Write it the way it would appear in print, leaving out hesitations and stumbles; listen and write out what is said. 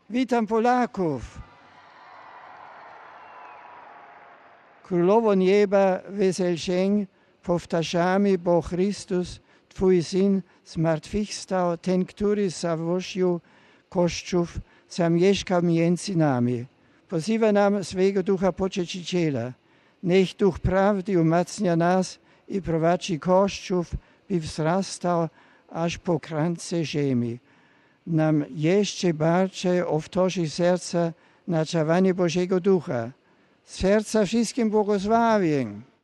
Witam Polaków. Królowo nieba, weselšeń, powtarzamy, bo Chrystus, Twój Syn, zmartwychwstał, ten, który zawoził Kościół, zamieszka między nami. Pozywa nam swego Ducha Pocieszyciela. Niech Duch Prawdy umacnia nas i prowadzi Kościół, by wzrastał aż po krańce ziemi. Nam jeszcze bardziej otworzy serca na działanie Bożego Ducha. Z serca wszystkim błogosławię.